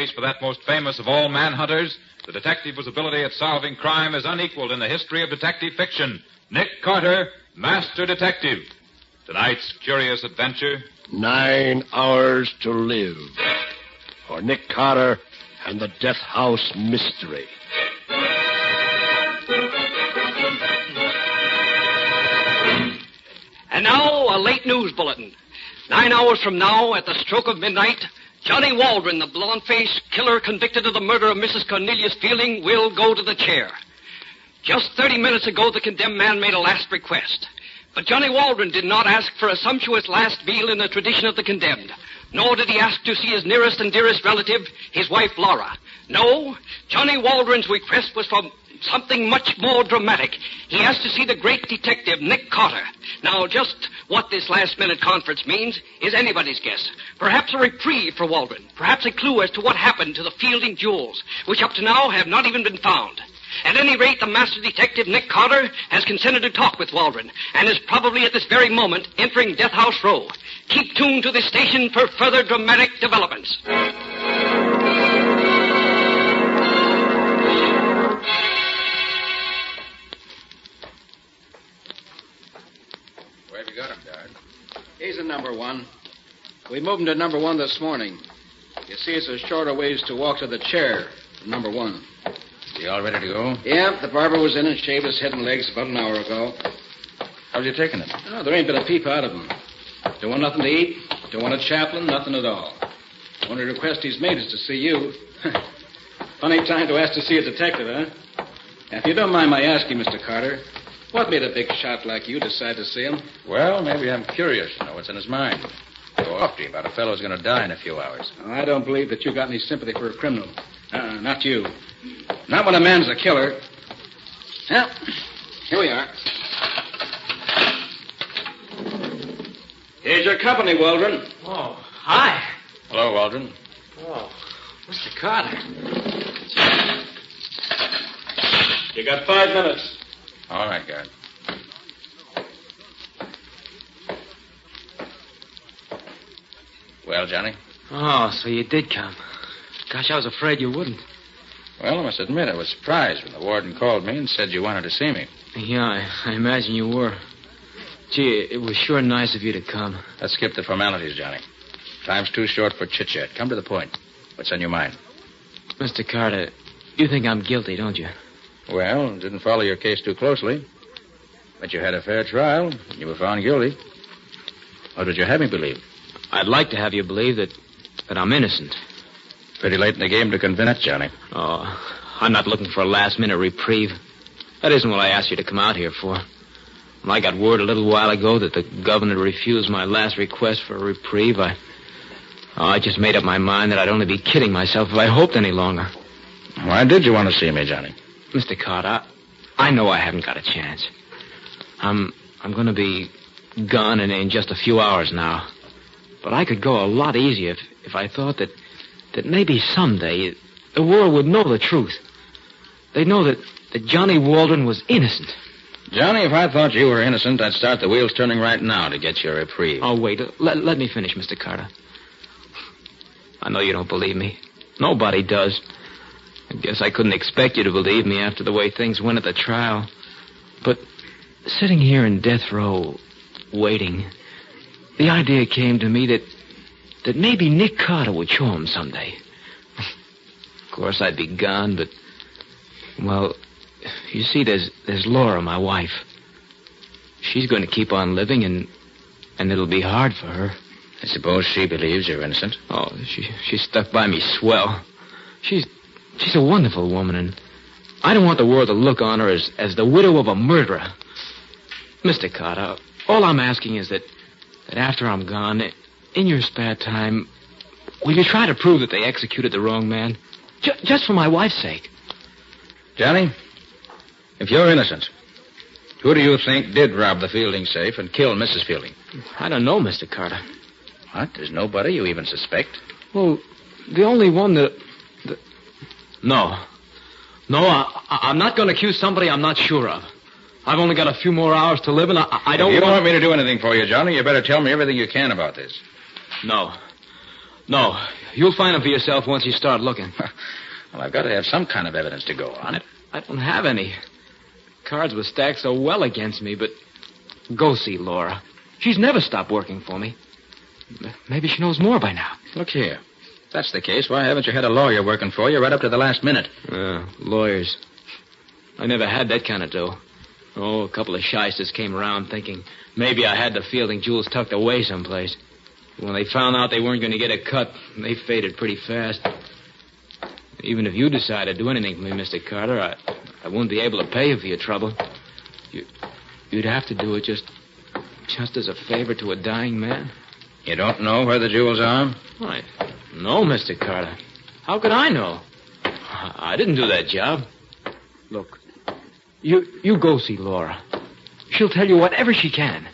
case for that most famous of all manhunters, the detective whose ability at solving crime is unequaled in the history of detective fiction, Nick Carter, Master Detective. Tonight's curious adventure... 9 Hours to Live. For Nick Carter and the Death House Mystery. And now, a late news bulletin. 9 hours from now, at the stroke of midnight, Johnny Waldron, the blonde-faced killer convicted of the murder of Mrs. Cornelius Fielding, will go to the chair. Just 30 minutes ago, the condemned man made a last request. But Johnny Waldron did not ask for a sumptuous last meal in the tradition of the condemned. Nor did he ask to see his nearest and dearest relative, his wife, Laura. No, Johnny Waldron's request was for something much more dramatic. He asked to see the great detective, Nick Carter. Now, just what this last-minute conference means is anybody's guess. Perhaps a reprieve for Waldron. Perhaps a clue as to what happened to the Fielding jewels, which up to now have not even been found. At any rate, the master detective, Nick Carter, has consented to talk with Waldron and is probably at this very moment entering Death House Row. Keep tuned to this station for further dramatic developments. Where have you got him, Guard? He's in number 1. We moved him to number 1 this morning. You see, it's a shorter ways to walk to the chair from number 1. You all ready to go? Yeah, the barber was in and shaved his head and legs about an hour ago. How's you taking it? Oh, there ain't been a peep out of him. Don't want nothing to eat. Don't want a chaplain. Nothing at all. Only request he's made is to see you. Funny time to ask to see a detective, huh? Now, if you don't mind my asking, Mr. Carter, what made a big shot like you decide to see him? Well, maybe I'm curious to know what's in his mind. Go off to you about a fellow's going to die in a few hours. Oh, I don't believe that you got any sympathy for a criminal. Not you. Not when a man's a killer. Well, here we are. Here's your company, Waldron. Oh, hi. Hello, Waldron. Oh, Mr. Carter. You got 5 minutes. All right, Guard. Well, Johnny? Oh, so you did come. Gosh, I was afraid you wouldn't. Well, I must admit I was surprised when the warden called me and said you wanted to see me. Yeah, I imagine you were. Gee, it was sure nice of you to come. Let's skip the formalities, Johnny. Time's too short for chit-chat. Come to the point. What's on your mind? Mr. Carter, you think I'm guilty, don't you? Well, didn't follow your case too closely. But you had a fair trial, and you were found guilty. What would you have me believe? I'd like to have you believe that I'm innocent. Pretty late in the game to convince Johnny. Oh, I'm not looking for a last-minute reprieve. That isn't what I asked you to come out here for. When I got word a little while ago that the governor refused my last request for a reprieve, I just made up my mind that I'd only be kidding myself if I hoped any longer. Why did you want to see me, Johnny? Mr. Carter, I know I haven't got a chance. I'm going to be gone in just a few hours now. But I could go a lot easier if I thought that maybe someday the world would know the truth. They'd know that Johnny Waldron was innocent. Johnny, if I thought you were innocent, I'd start the wheels turning right now to get your reprieve. Oh, wait. Let me finish, Mr. Carter. I know you don't believe me. Nobody does. I guess I couldn't expect you to believe me after the way things went at the trial. But sitting here in death row, waiting, the idea came to me that maybe Nick Carter would show him someday. Of course, I'd be gone, but, well, you see, there's Laura, my wife. She's going to keep on living, and it'll be hard for her. I suppose she believes you're innocent. Oh, she stuck by me swell. She's a wonderful woman, and I don't want the world to look on her as the widow of a murderer. Mr. Carter, all I'm asking is that after I'm gone, in your spare time, will you try to prove that they executed the wrong man? Just for my wife's sake. Johnny, if you're innocent, who do you think did rob the Fielding safe and kill Mrs. Fielding? I don't know, Mr. Carter. What? There's nobody you even suspect? Well, the only one that... No, I'm not going to accuse somebody I'm not sure of. I've only got a few more hours to live, and I don't If you don't want me to do anything for you, Johnny, you better tell me everything you can about this. No, No. You'll find them for yourself once you start looking. Well, I've got to have some kind of evidence to go on. I don't have any. Cards were stacked so well against me, but go see Laura. She's never stopped working for me. Maybe she knows more by now. Look here. If that's the case, why haven't you had a lawyer working for you right up to the last minute? Lawyers. I never had that kind of dough. Oh, a couple of shysters came around thinking maybe I had the Fielding jewels tucked away someplace. When they found out they weren't going to get a cut, they faded pretty fast. Even if you decide to do anything for me, Mr. Carter, I wouldn't be able to pay you for your trouble. You'd have to do it just as a favor to a dying man. You don't know where the jewels are? Why, no, Mr. Carter. How could I know? I didn't do that job. Look, you go see Laura. She'll tell you whatever she can.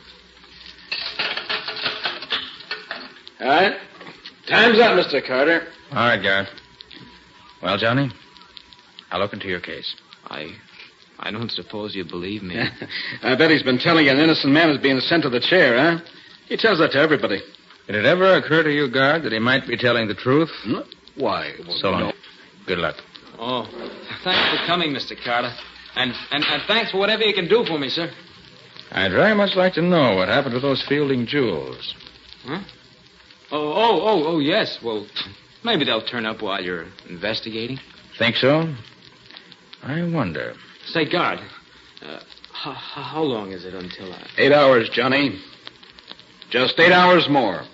All right. Time's up, Mr. Carter. All right, Garrett. Well, Johnny, I'll look into your case. I don't suppose you believe me. I bet he's been telling you an innocent man is being sent to the chair, huh? He tells that to everybody. Did it ever occur to you, Guard, that he might be telling the truth? No. Why? So long. Good luck. Oh, thanks for coming, Mr. Carter. And thanks for whatever you can do for me, sir. I'd very much like to know what happened to those Fielding jewels. Huh? Oh, yes. Well, maybe they'll turn up while you're investigating. Think so? I wonder. Say, Guard, how long is it until 8 hours, Johnny. Just 8 hours more.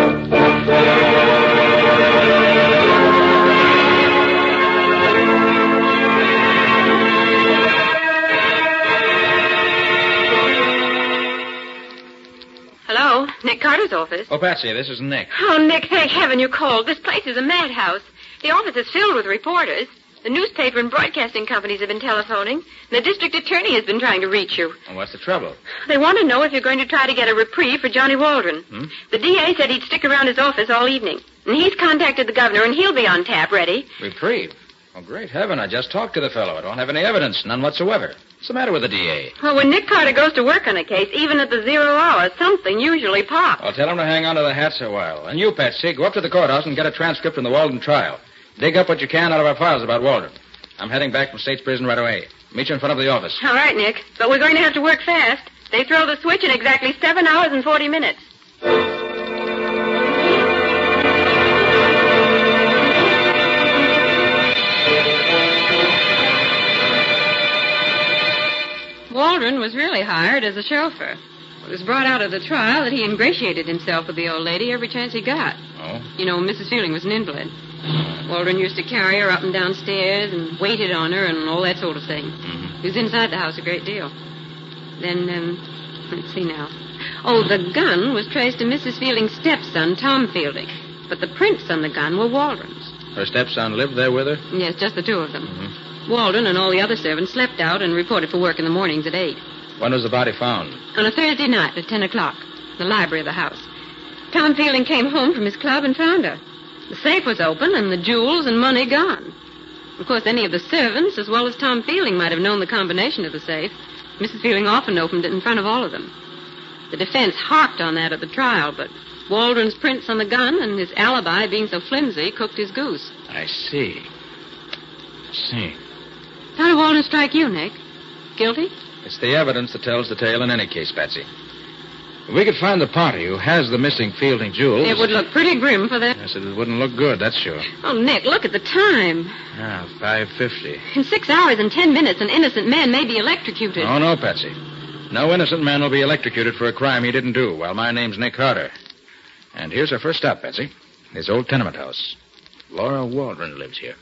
Hello, Nick Carter's office. Oh, Patsy, this is Nick. Oh, Nick, thank heaven you called. This place is a madhouse. The office is filled with reporters. The newspaper and broadcasting companies have been telephoning. And the district attorney has been trying to reach you. Well, what's the trouble? They want to know if you're going to try to get a reprieve for Johnny Waldron. The DA said he'd stick around his office all evening. And he's contacted the governor, and he'll be on tap ready. Reprieve? Oh, great heaven. I just talked to the fellow. I don't have any evidence. None whatsoever. What's the matter with the DA? Well, when Nick Carter goes to work on a case, even at the 0 hour, something usually pops. I'll tell him to hang on to the hats a while. And you, Patsy, go up to the courthouse and get a transcript from the Walden trial. Dig up what you can out of our files about Waldron. I'm heading back from State's prison right away. Meet you in front of the office. All right, Nick. But we're going to have to work fast. They throw the switch in exactly 7 hours and 40 minutes. Waldron was really hired as a chauffeur. It was brought out of the trial that he ingratiated himself with the old lady every chance he got. Oh? You know, Mrs. Fielding was an invalid. Waldron used to carry her up and down stairs and waited on her and all that sort of thing. He was inside the house a great deal. Then, let's see now. Oh, the gun was traced to Mrs. Fielding's stepson, Tom Fielding. But the prints on the gun were Waldron's. Her stepson lived there with her? Yes, just the two of them. Waldron and all the other servants slept out and reported for work in the mornings at 8. When was the body found? On a Thursday night at 10 o'clock, in the library of the house. Tom Fielding came home from his club and found her. The safe was open and the jewels and money gone. Of course, any of the servants, as well as Tom Fielding, might have known the combination of the safe. Mrs. Fielding often opened it in front of all of them. The defense harped on that at the trial, but Waldron's prints on the gun and his alibi being so flimsy cooked his goose. I see. How did Waldron strike you, Nick? Guilty? It's the evidence that tells the tale in any case, Patsy. If we could find the party who has the missing Fielding jewels... It would look pretty grim for that. Yes, it wouldn't look good, that's sure. Oh, Nick, look at the time. 5:50. In 6 hours and 10 minutes, an innocent man may be electrocuted. Oh, no, Patsy. No innocent man will be electrocuted for a crime he didn't do. Well, my name's Nick Carter. And here's our first stop, Patsy. This old tenement house. Laura Waldron lives here.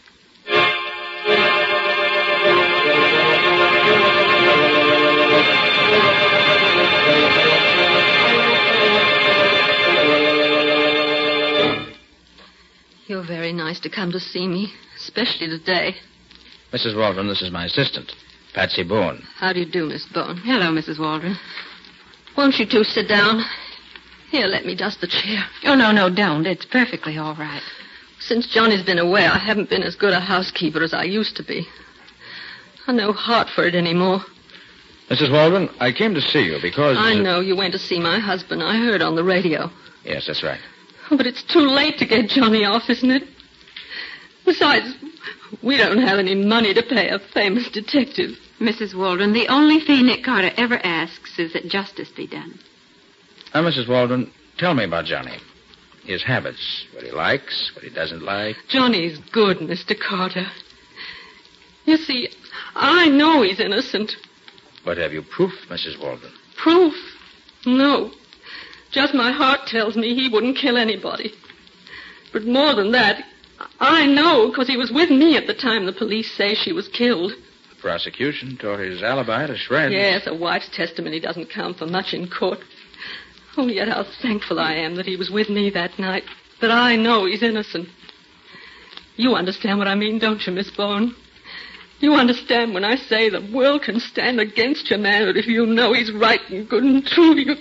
You're very nice to come to see me, especially today. Mrs. Waldron, this is my assistant, Patsy Boone. How do you do, Miss Boone? Hello, Mrs. Waldron. Won't you two sit down? Here, let me dust the chair. Oh, no, don't. It's perfectly all right. Since Johnny's been away, I haven't been as good a housekeeper as I used to be. I've no heart for it anymore. Mrs. Waldron, I came to see you because... I know you went to see my husband. I heard on the radio. Yes, that's right. Oh, but it's too late to get Johnny off, isn't it? Besides, we don't have any money to pay a famous detective. Mrs. Waldron, the only fee Nick Carter ever asks is that justice be done. Now, Mrs. Waldron, tell me about Johnny. His habits, what he likes, what he doesn't like. Johnny's good, Mr. Carter. You see, I know he's innocent. But have you proof, Mrs. Waldron? Proof? No. Just my heart tells me he wouldn't kill anybody. But more than that, I know because he was with me at the time the police say she was killed. The prosecution tore his alibi to shreds. Yes, a wife's testimony doesn't count for much in court. Oh, yet how thankful I am that he was with me that night. That I know he's innocent. You understand what I mean, don't you, Miss Bourne? You understand when I say the world can stand against your man, but if you know he's right and good and true, you...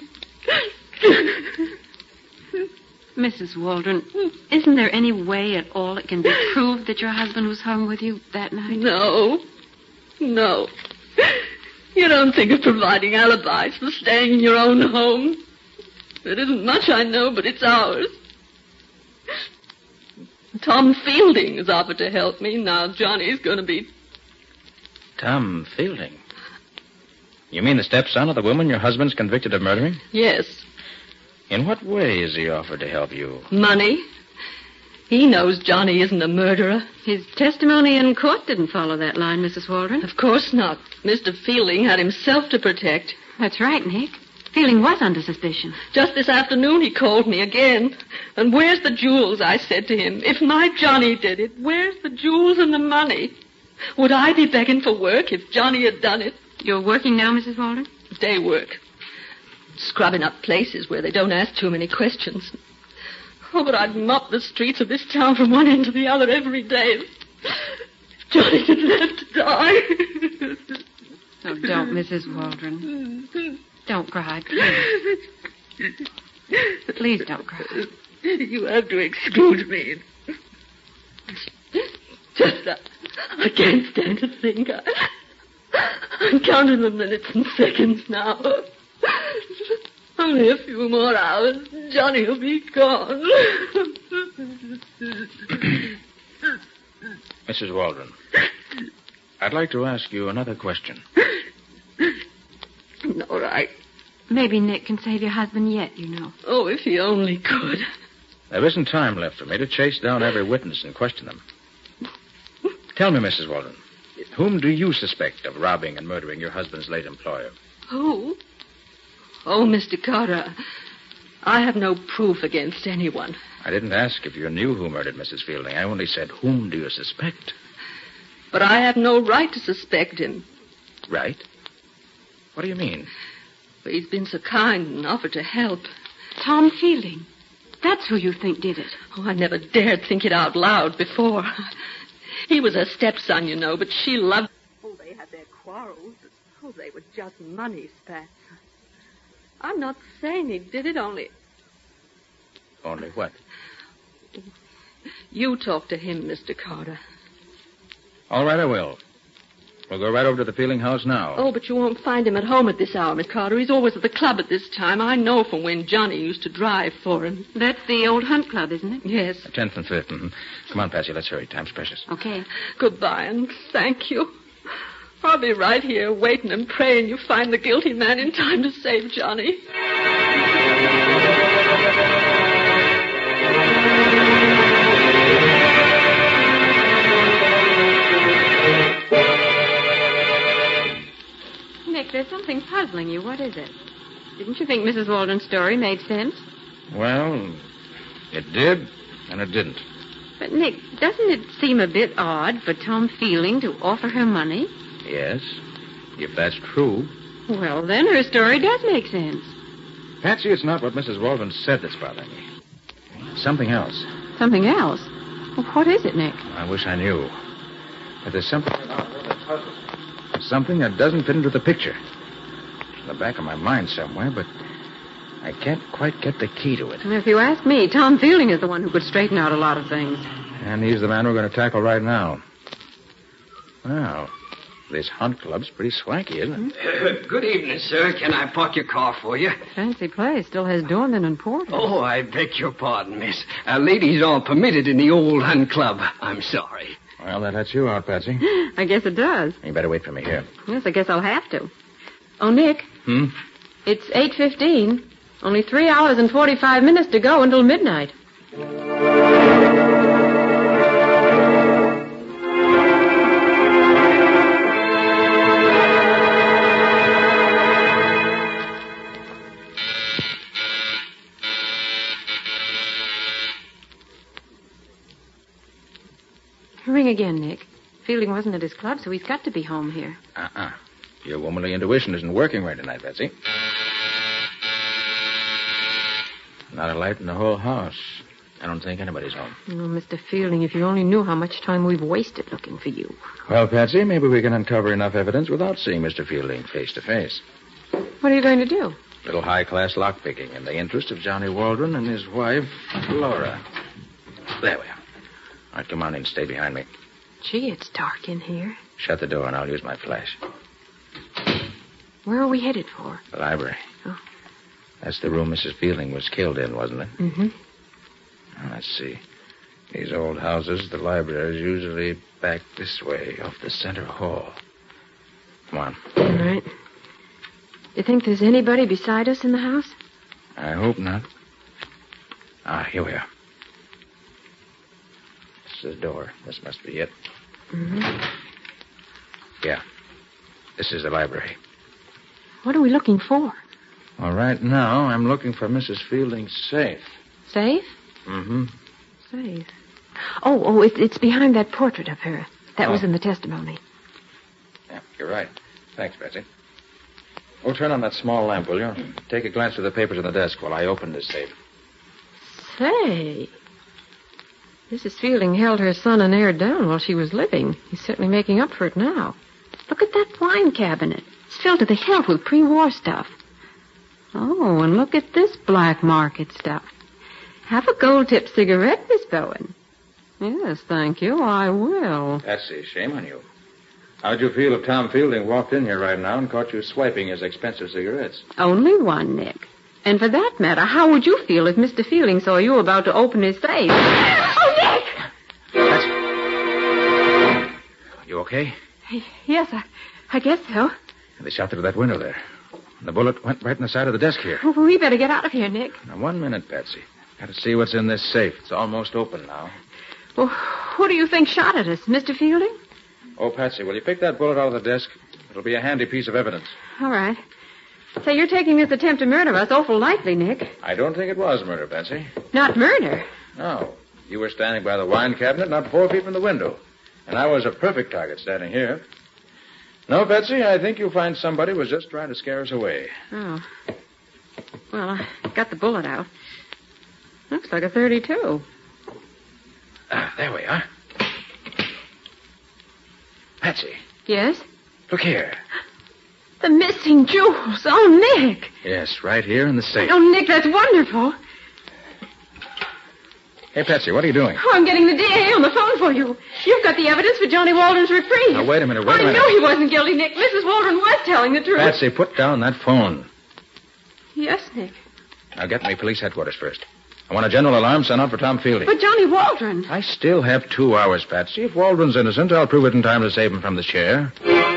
Mrs. Waldron, isn't there any way at all it can be proved that your husband was hung with you that night? No. No. You don't think of providing alibis for staying in your own home. It isn't much, I know, but it's ours. Tom Fielding has offered to help me. Now Johnny's going to be... Tom Fielding? You mean the stepson of the woman your husband's convicted of murdering? Yes. In what way has he offered to help you? Money. He knows Johnny isn't a murderer. His testimony in court didn't follow that line, Mrs. Waldron. Of course not. Mr. Fielding had himself to protect. That's right, Nick. Fielding was under suspicion. Just this afternoon he called me again. And where's the jewels, I said to him. If my Johnny did it, where's the jewels and the money? Would I be begging for work if Johnny had done it? You're working now, Mrs. Waldron? Day work. Scrubbing up places where they don't ask too many questions. Oh, but I'd mop the streets of this town from one end to the other every day. If Johnny didn't have to die. Oh, don't, Mrs. Waldron. Don't cry, please. Please don't cry. You have to excuse me. Just that I can't stand to think. I'm counting the minutes and seconds now. Only a few more hours. Johnny will be gone. Mrs. Waldron, I'd like to ask you another question. All right. Maybe Nick can save your husband yet, you know. Oh, if he only could. There isn't time left for me to chase down every witness and question them. Tell me, Mrs. Waldron, whom do you suspect of robbing and murdering your husband's late employer? Who? Oh, Mr. Carter, I have no proof against anyone. I didn't ask if you knew who murdered Mrs. Fielding. I only said, whom do you suspect? But I have no right to suspect him. Right? What do you mean? But he's been so kind and offered to help. Tom Fielding. That's who you think did it. Oh, I never dared think it out loud before. He was her stepson, you know, but she loved... Oh, they had their quarrels. Oh, they were just money spats. I'm not saying he did it, only... Only what? You talk to him, Mr. Carter. All right, I will. We'll go right over to the Fielding house now. Oh, but you won't find him at home at this hour, Miss Carter. He's always at the club at this time. I know from when Johnny used to drive for him. That's the old Hunt Club, isn't it? Yes. 10th and 5th. Mm-hmm. Come on, Patsy, let's hurry. Time's precious. Okay. Goodbye, and thank you. I'll be right here waiting and praying you find the guilty man in time to save Johnny. Nick, there's something puzzling you. What is it? Didn't you think Mrs. Waldron's story made sense? Well, it did, and it didn't. But, Nick, doesn't it seem a bit odd for Tom Fielding to offer her money? Yes, if that's true. Well, then her story does make sense. Patsy, it's not what Mrs. Waldron said that's bothering me. Something else. Something else? Well, what is it, Nick? I wish I knew. But there's something about her that puzzles me. Something that doesn't fit into the picture. It's in the back of my mind somewhere, but I can't quite get the key to it. And if you ask me, Tom Fielding is the one who could straighten out a lot of things. And he's the man we're going to tackle right now. Well, This hunt club's pretty swanky, isn't it? Good evening, sir. Can I park your car for you? Fancy place. Still has doorman and porter. Oh, I beg your pardon, miss. Ladies are permitted in the old hunt club. I'm sorry. Well, that lets you out, Patsy. I guess it does. You better wait for me here. Yes, I guess I'll have to. Oh, Nick. It's 8:15. Only 3 hours and 45 minutes to go until midnight. Ring again, Nick. Fielding wasn't at his club, so he's got to be home here. Your womanly intuition isn't working right tonight, Betsy. Not a light in the whole house. I don't think anybody's home. Oh, Mr. Fielding, if you only knew how much time we've wasted looking for you. Well, Patsy, maybe we can uncover enough evidence without seeing Mr. Fielding face to face. What are you going to do? Little high-class lockpicking in the interest of Johnny Waldron and his wife, Laura. There we are. All right, come on in. Stay behind me. Gee, it's dark in here. Shut the door, and I'll use my flash. Where are we headed for? The library. Oh. That's the room Mrs. Fielding was killed in, wasn't it? Mm-hmm. Let's see. These old houses, the library is usually back this way, off the center hall. Come on. All right. You think there's anybody beside us in the house? I hope not. Here we are. This is the door. This must be it. Mm-hmm. Yeah. This is the library. What are we looking for? Well, right now, I'm looking for Mrs. Fielding's safe. Safe? Mm-hmm. Safe. Oh, it's behind that portrait of her. That was in the testimony. Yeah, you're right. Thanks, Betsy. Oh, turn on that small lamp, will you? Take a glance through the papers on the desk while I open this safe. Say, Mrs. Fielding held her son and heir down while she was living. He's certainly making up for it now. Look at that wine cabinet. It's filled to the hilt with pre-war stuff. Oh, and look at this black market stuff. Have a gold-tipped cigarette, Miss Bowen. Yes, thank you, I will. Patsy, shame on you. How'd you feel if Tom Fielding walked in here right now and caught you swiping his expensive cigarettes? Only one, Nick. And for that matter, how would you feel if Mr. Fielding saw you about to open his safe? Oh, Nick! Patsy. You okay? Yes, I guess so. They shot through that window there. And the bullet went right in the side of the desk here. Oh, we better get out of here, Nick. Now, 1 minute, Patsy. Got to see what's in this safe. It's almost open now. Well, who do you think shot at us, Mr. Fielding? Oh, Patsy, will you pick that bullet out of the desk? It'll be a handy piece of evidence. All right. Say, you're taking this attempt to murder us awful lightly, Nick. I don't think it was murder, Patsy. Not murder. No. You were standing by the wine cabinet, not 4 feet from the window. And I was a perfect target standing here. No, Betsy, I think you'll find somebody was just trying to scare us away. Oh. Well, I got the bullet out. Looks like a .32. There we are. Patsy. Yes? Look here. The missing jewels. Oh, Nick. Yes, right here in the safe. Oh, Nick, that's wonderful. Hey, Patsy, what are you doing? Oh, I'm getting the DA on the phone for you. You've got the evidence for Johnny Waldron's reprieve. Now, wait a minute, I knew he wasn't guilty, Nick. Mrs. Waldron was telling the truth. Patsy, put down that phone. Yes, Nick. Now, get me police headquarters first. I want a general alarm sent out for Tom Fielding. But Johnny Waldron. I still have 2 hours, Patsy. If Waldron's innocent, I'll prove it in time to save him from the chair.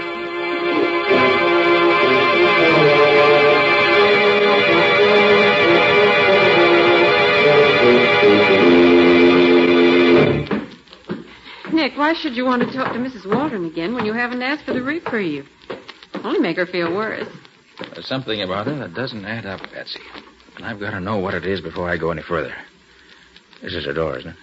Nick, why should you want to talk to Mrs. Waldron again when you haven't asked for the reprieve? Only make her feel worse. There's something about it that doesn't add up, Patsy. And I've got to know what it is before I go any further. This is the door, isn't it?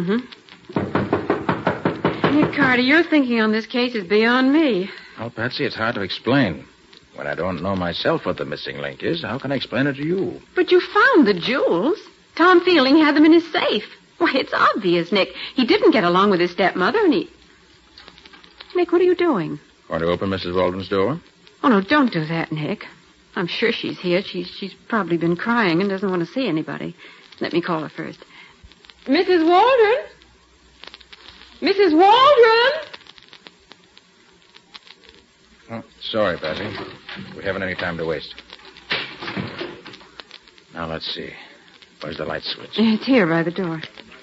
Mm-hmm. Nick Carter, your thinking on this case is beyond me. Well, Patsy, it's hard to explain. When I don't know myself what the missing link is, how can I explain it to you? But you found the jewels. Tom Fielding had them in his safe. Why, it's obvious, Nick. He didn't get along with his stepmother, and he... Nick, what are you doing? Want to open Mrs. Waldron's door? Oh, no, don't do that, Nick. I'm sure she's here. She's probably been crying and doesn't want to see anybody. Let me call her first. Mrs. Waldron? Mrs. Waldron? Oh, sorry, Patsy. We haven't any time to waste. Now, let's see. Where's the light switch? It's here by the door.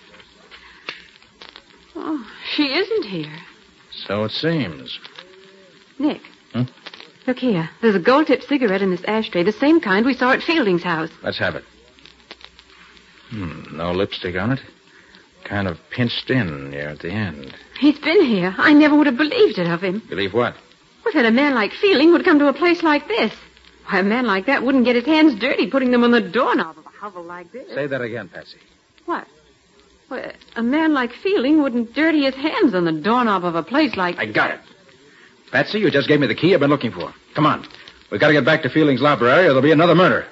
Oh, she isn't here. So it seems. Nick. Look here. There's a gold-tipped cigarette in this ashtray, the same kind we saw at Fielding's house. Let's have it. No lipstick on it. Kind of pinched in near at the end. He's been here. I never would have believed it of him. Believe what? Well, that a man like Fielding would come to a place like this. Why, a man like that wouldn't get his hands dirty putting them on the doorknob of a hovel like this. Say that again, Patsy. What? Well, a man like Fielding wouldn't dirty his hands on the doorknob of a place like... I got it. Patsy, you just gave me the key I've been looking for. Come on. We've got to get back to Fielding's library or there'll be another murder.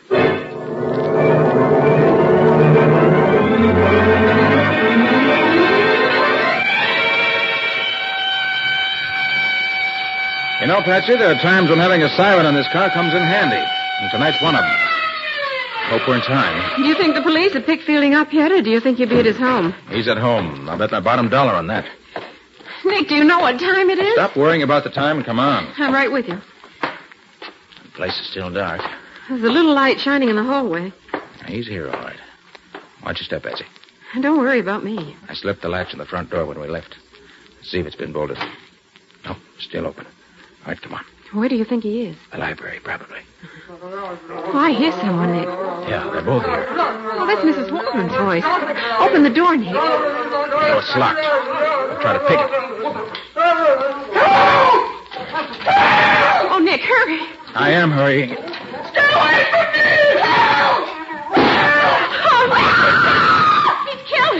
You know, Patsy, there are times when having a siren in this car comes in handy. And tonight's one of them. Hope we're in time. Do you think the police have picked Fielding up yet, or do you think he'll be at his home? He's at home. I'll bet my bottom dollar on that. Nick, do you know what time it is? Stop worrying about the time and come on. I'm right with you. The place is still dark. There's a little light shining in the hallway. He's here, all right. Watch your step, Patsy. Don't worry about me. I slipped the latch on the front door when we left. Let's see if it's been bolted. No, still open. All right, come on. Where do you think he is? The library, probably. Oh, I hear someone, Nick. Yeah, they're both here. Oh, that's Mrs. Waldron's voice. Open the door, Nick. Oh, it's locked. I'll try to pick it. Oh, Nick, hurry. I am hurrying. Stay away from me! Help! Oh, he's killed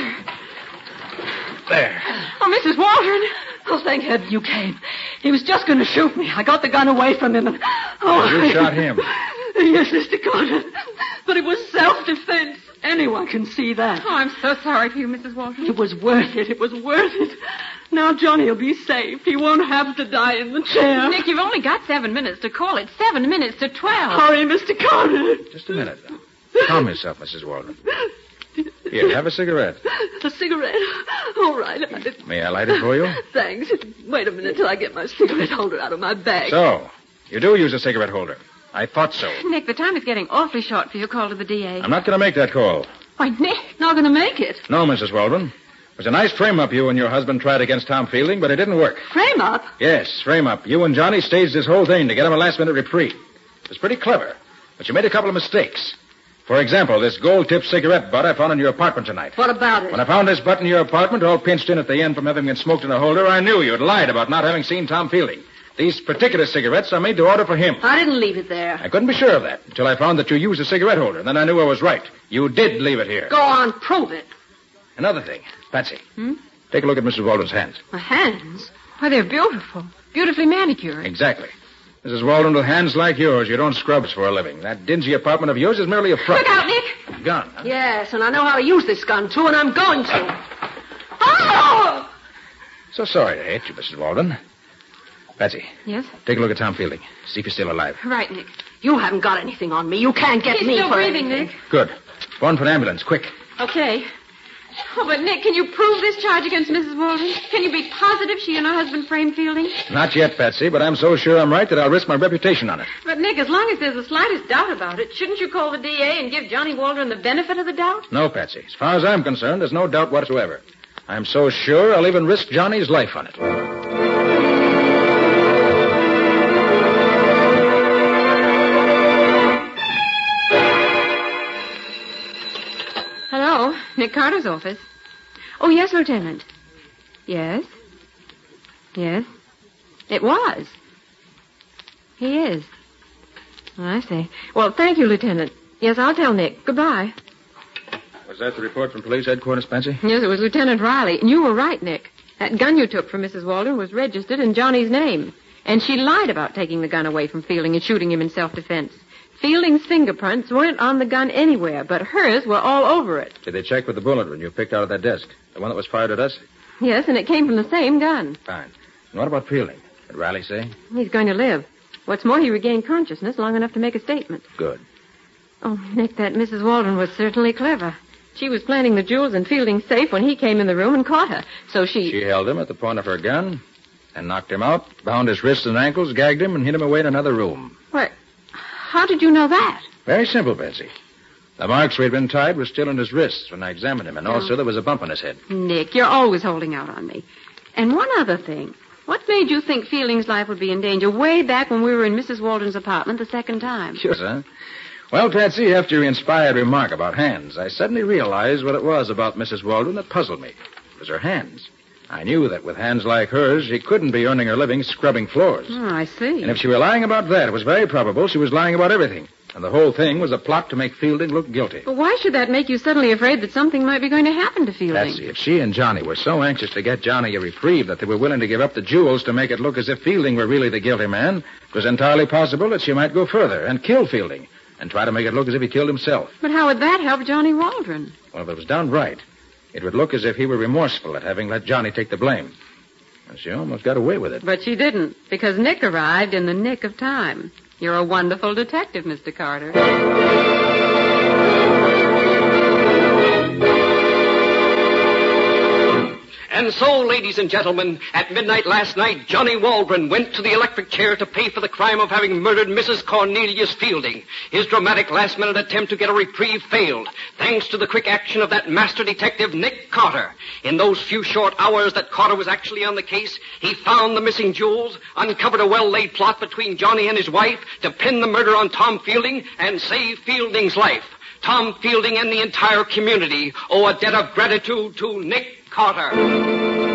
her. There. Oh, Mrs. Waldron. Oh, thank heaven you came. He was just going to shoot me. I got the gun away from him and... Oh, You shot him. Yes, Mr. Carter. But it was self-defense. Anyone can see that. Oh, I'm so sorry for you, Mrs. Waldron. It was worth it. It was worth it. Now Johnny will be safe. He won't have to die in the chair. Nick, you've only got 7 minutes to call it. 7 minutes to 12. Hurry, Mr. Carter. Just a minute. Calm yourself, Mrs. Waldron. Here, have a cigarette. A cigarette? All right. May I light it for you? Thanks. Wait a minute till I get my cigarette holder out of my bag. So, you do use a cigarette holder. I thought so. Nick, the time is getting awfully short for your call to the DA. I'm not going to make that call. Why, Nick. Not going to make it. No, Mrs. Waldron. It was a nice frame-up you and your husband tried against Tom Fielding, but it didn't work. Frame up? Yes, frame-up. You and Johnny staged this whole thing to get him a last-minute reprieve. It was pretty clever, but you made a couple of mistakes. For example, this gold-tipped cigarette butt I found in your apartment tonight. What about it? When I found this butt in your apartment, all pinched in at the end from having been smoked in a holder, I knew you'd lied about not having seen Tom Fielding. These particular cigarettes are made to order for him. I didn't leave it there. I couldn't be sure of that until I found that you used a cigarette holder. Then I knew I was right. You did leave it here. Go on, prove it. Another thing. Patsy. Take a look at Mrs. Waldron's hands. My hands? Why, they're beautiful. Beautifully manicured. Exactly. Mrs. Waldron, with hands like yours, you don't scrubs for a living. That dingy apartment of yours is merely a front. Look out, Nick. Gun, huh? Yes, and I know how to use this gun, too, and I'm going to. Oh! So sorry to hate you, Mrs. Waldron. Patsy. Yes? Take a look at Tom Fielding. See if he's still alive. Right, Nick. You haven't got anything on me. You can't get He's me still for breathing, anything. Nick. Good. Phone for an ambulance, quick. Okay. Oh, but Nick, can you prove this charge against Mrs. Waldron? Can you be positive she and her husband framed Fielding? Not yet, Patsy, but I'm so sure I'm right that I'll risk my reputation on it. But, Nick, as long as there's the slightest doubt about it, shouldn't you call the DA and give Johnny Waldron the benefit of the doubt? No, Patsy. As far as I'm concerned, there's no doubt whatsoever. I'm so sure I'll even risk Johnny's life on it. Hello, Nick Carter's office. Oh, yes, Lieutenant. Yes? Yes? It was. He is. Oh, I see. Well, thank you, Lieutenant. Yes, I'll tell Nick. Goodbye. Was that the report from police headquarters, Patsy? Yes, it was Lieutenant Riley. And you were right, Nick. That gun you took from Mrs. Waldron was registered in Johnny's name. And she lied about taking the gun away from Fielding and shooting him in self-defense. Fielding's fingerprints weren't on the gun anywhere, but hers were all over it. Did they check with the bullet when you picked out of that desk? The one that was fired at us? Yes, and it came from the same gun. Fine. And what about Fielding? Did Riley say? He's going to live. What's more, he regained consciousness long enough to make a statement. Good. Oh, Nick, that Mrs. Waldron was certainly clever. She was planting the jewels in Fielding's safe when he came in the room and caught her. So She held him at the point of her gun? and knocked him out, bound his wrists and ankles, gagged him, and hid him away in another room. What? How did you know that? Very simple, Betsy. The marks where he'd been tied were still on his wrists when I examined him, and also there was a bump on his head. Nick, you're always holding out on me. And one other thing. What made you think Fielding's life would be in danger way back when we were in Mrs. Waldron's apartment the second time? Sure, huh? Well, Patsy, after your inspired remark about hands, I suddenly realized what it was about Mrs. Waldron that puzzled me. It was her hands. I knew that with hands like hers, she couldn't be earning her living scrubbing floors. Oh, I see. And if she were lying about that, it was very probable she was lying about everything. And the whole thing was a plot to make Fielding look guilty. But why should that make you suddenly afraid that something might be going to happen to Fielding? Patsy, if she and Johnny were so anxious to get Johnny a reprieve that they were willing to give up the jewels to make it look as if Fielding were really the guilty man, it was entirely possible that she might go further and kill Fielding and try to make it look as if he killed himself. But how would that help Johnny Waldron? Well, if it was done right, it would look as if he were remorseful at having let Johnny take the blame. And she almost got away with it. But she didn't, because Nick arrived in the nick of time. You're a wonderful detective, Mr. Carter. And so, ladies and gentlemen, at midnight last night, Johnny Waldron went to the electric chair to pay for the crime of having murdered Mrs. Cornelius Fielding. His dramatic last-minute attempt to get a reprieve failed, thanks to the quick action of that master detective, Nick Carter. In those few short hours that Carter was actually on the case, he found the missing jewels, uncovered a well-laid plot between Johnny and his wife to pin the murder on Tom Fielding and save Fielding's life. Tom Fielding and the entire community owe a debt of gratitude to Nick Carter.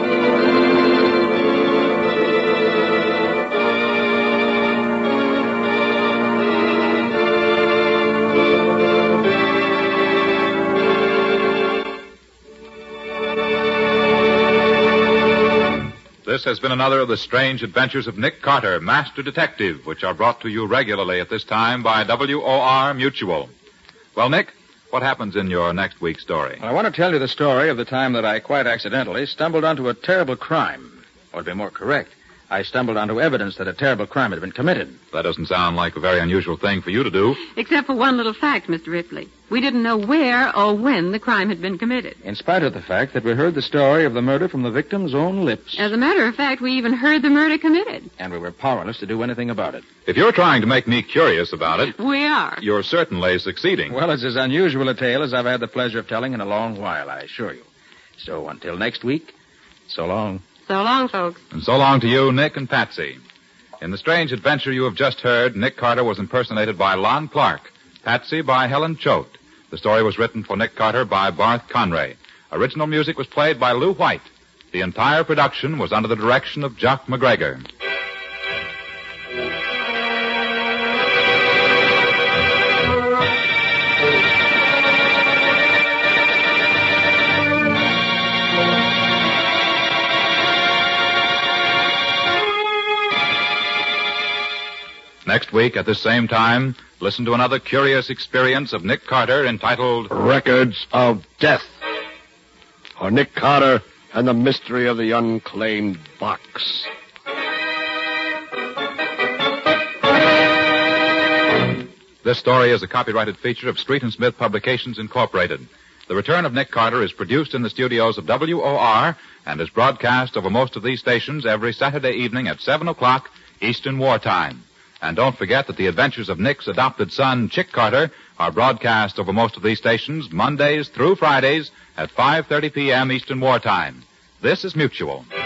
This has been another of the strange adventures of Nick Carter, Master Detective, which are brought to you regularly at this time by WOR Mutual. Well, Nick, what happens in your next week's story? Well, I want to tell you the story of the time that I quite accidentally stumbled onto a terrible crime. Or to be more correct, I stumbled onto evidence that a terrible crime had been committed. That doesn't sound like a very unusual thing for you to do. Except for one little fact, Mr. Ripley. We didn't know where or when the crime had been committed. In spite of the fact that we heard the story of the murder from the victim's own lips. As a matter of fact, we even heard the murder committed. And we were powerless to do anything about it. If you're trying to make me curious about it, We are. you're certainly succeeding. Well, it's as unusual a tale as I've had the pleasure of telling in a long while, I assure you. So until next week, so long. So long, folks. And so long to you, Nick and Patsy. In the strange adventure you have just heard, Nick Carter was impersonated by Lon Clark, Patsy by Helen Choate. The story was written for Nick Carter by Barth Conray. Original music was played by Lou White. The entire production was under the direction of Jock McGregor. Next week, at this same time, listen to another curious experience of Nick Carter entitled Records of Death. Or Nick Carter and the Mystery of the Unclaimed Box. This story is a copyrighted feature of Street and Smith Publications, Incorporated. The Return of Nick Carter is produced in the studios of WOR and is broadcast over most of these stations every Saturday evening at 7 o'clock Eastern Wartime. And don't forget that the adventures of Nick's adopted son, Chick Carter, are broadcast over most of these stations Mondays through Fridays at 5:30 p.m. Eastern Wartime. This is Mutual.